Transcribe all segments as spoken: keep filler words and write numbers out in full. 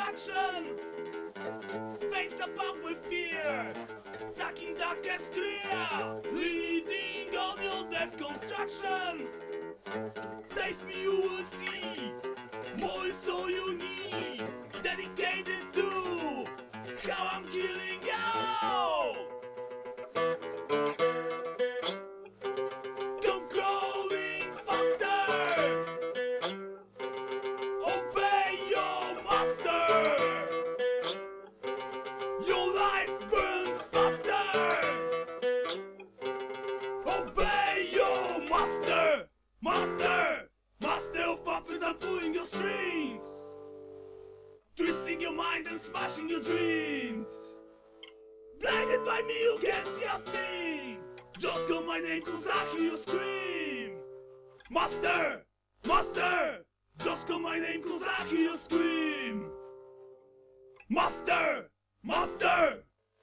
destruction. Face up with fear, sucking darkness clear, leading on your death construction. Taste me, you will see, more is all you need, dedicated to how I'm killing you. Come crawling faster, obey your master. Your life burns faster, obey your master. Master, master of puppets, I'm pulling your strings, twisting your mind and smashing your dreams. Blinded by me, you can't see a thing. Just call my name cause I hear you scream. Master, master, just call my name cause I hear you scream. Master, master.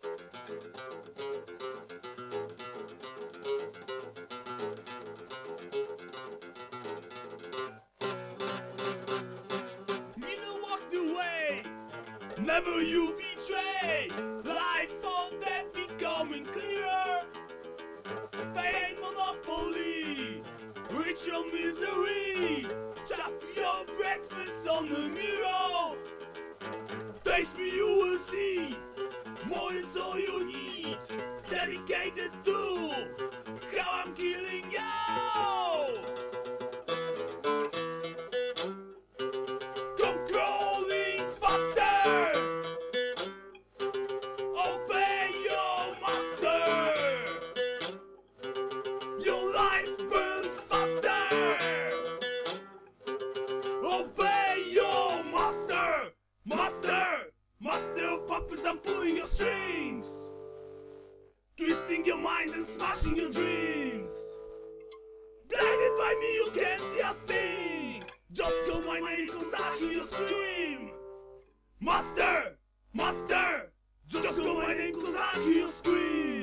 Never you betray, life or death becoming clearer. Pain monopoly, ritual misery, chop your breakfast on the mirror. Taste me, you will see, more is all you need, dedicated to how I'm killing you. Obey your master, master, master of puppets, I'm pulling your strings, twisting your mind and smashing your dreams. Blinded by me, you can't see a thing. Just call my name cause I hear you scream. Master, master, just call my name cause I hear you scream.